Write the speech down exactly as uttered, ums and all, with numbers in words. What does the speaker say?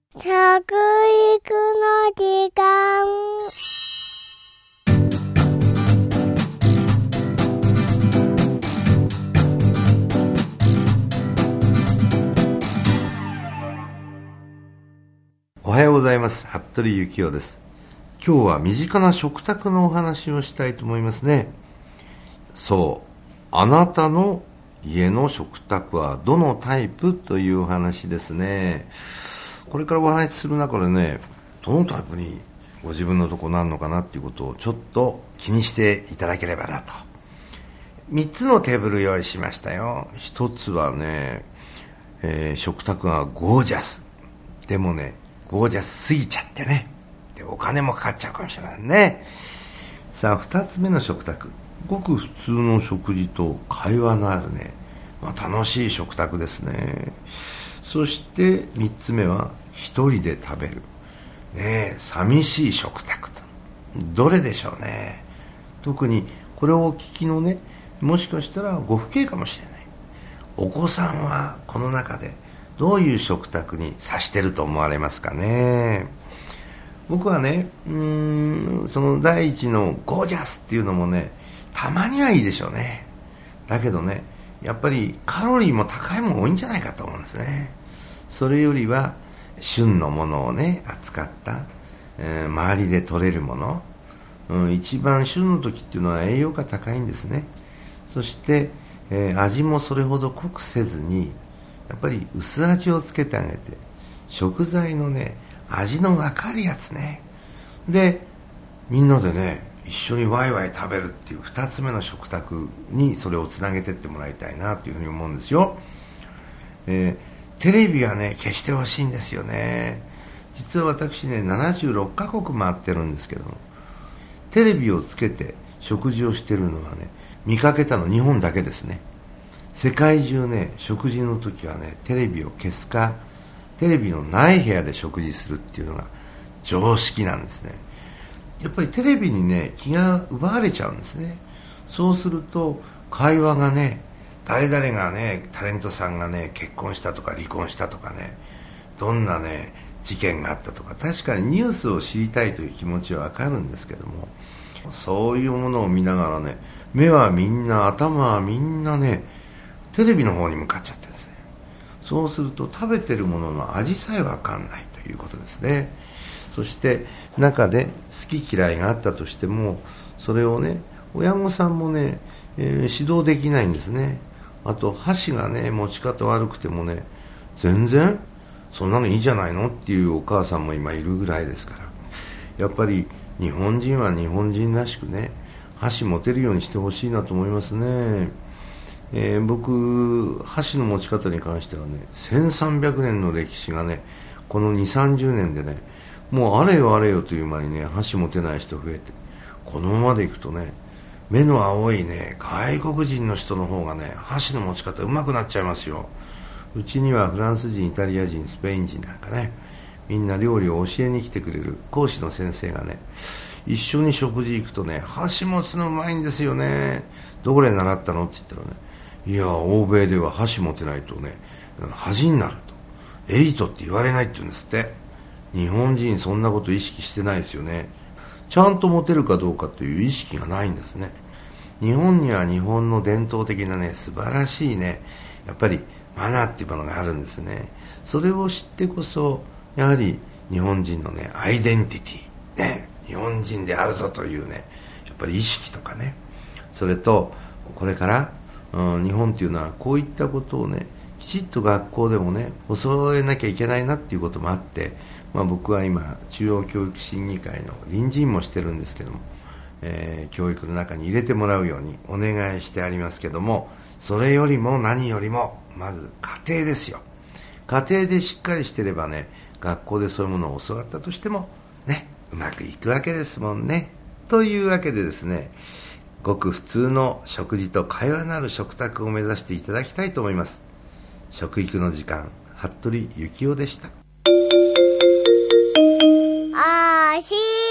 食育の時間。 おはようございます。服部幸男です。今日は身近な食卓のお話をしたいと思いますね。そう、あなたの家の食卓はどのタイプというお話ですね。これからお話しする中でね、どのタイプにご自分のとこなるのかなっていうことをちょっと気にしていただければなと。みっつのテーブル用意しましたよ。ひとつはね、えー、食卓がゴージャス。でもね、ゴージャスすぎちゃってね。で、お金もかかっちゃうかもしれませんね。さあ、ふたつめの食卓。ごく普通の食事と会話のあるね、まあ、楽しい食卓ですね。そしてみっつめは一人で食べる、ね、寂しい食卓と。どれでしょうね。特にこれをお聞きのね、もしかしたらご父兄かもしれない。お子さんはこの中でどういう食卓に指してると思われますかね。僕はね、うーんその第一のゴージャスっていうのもね、たまにはいいでしょうね。だけどね、やっぱりカロリーも高いもの多いんじゃないかと思うんですね。それよりは旬のものをね扱った、えー、周りで取れるもの、うん、一番旬の時っていうのは栄養価高いんですね。そして、えー、味もそれほど濃くせずに、やっぱり薄味をつけてあげて、食材のね味の分かるやつねで、みんなでね一緒にワイワイ食べるっていうふたつめの食卓にそれをつなげてってもらいたいなというふうに思うんですよ。えーテレビはね消してほしいんですよね。実は私ねななじゅうろっかこく回ってるんですけども、テレビをつけて食事をしてるのはね見かけたの日本だけですね。世界中ね食事の時はねテレビを消すか、テレビのない部屋で食事するっていうのが常識なんですね。やっぱりテレビにね気が奪われちゃうんですね。そうすると会話がね、誰々がねタレントさんがね結婚したとか離婚したとかね、どんなね事件があったとか、確かにニュースを知りたいという気持ちはわかるんですけども、そういうものを見ながらね、目はみんな、頭はみんなねテレビの方に向かっちゃってですね。そうすると食べてるものの味さえわかんないということですね。そして中で好き嫌いがあったとしても、それをね親御さんもね、えー、指導できないんですね。あと箸がね持ち方悪くてもね、全然そんなのいいじゃないのっていうお母さんも今いるぐらいですから、やっぱり日本人は日本人らしくね箸持てるようにしてほしいなと思いますね。えー、僕箸の持ち方に関してはねせんさんびゃくねんの歴史がねこのにじゅうさんじゅうねんでね、もうあれよあれよという間にね箸持てない人増えて、このままでいくとね目の青いね外国人の人の方がね箸の持ち方うまくなっちゃいますよ。うちにはフランス人、イタリア人、スペイン人なんかね、みんな料理を教えに来てくれる講師の先生がね、一緒に食事行くとね箸持つのうまいんですよね。どこで習ったのって言ったらね、いや欧米では箸持てないとね恥になると、エリートって言われないって言うんですって。日本人そんなこと意識してないですよね。ちゃんと持てるかどうかという意識がないんですね。日本には日本の伝統的なね素晴らしいねやっぱりマナーっていうものがあるんですね。それを知ってこそやはり日本人のねアイデンティティね、日本人であるぞというねやっぱり意識とかね、それとこれから、うん、日本っていうのはこういったことをねきちっと学校でもね教えなきゃいけないなっていうこともあって、まあ、僕は今中央教育審議会の臨時員もしてるんですけども、えー、教育の中に入れてもらうようにお願いしてありますけども、それよりも何よりもまず家庭ですよ。家庭でしっかりしてればね、学校でそういうものを教わったとしてもねうまくいくわけですもんね。というわけでですね、ごく普通の食事と会話のある食卓を目指していただきたいと思います。食育の時間、服部幸男でした。 あーしー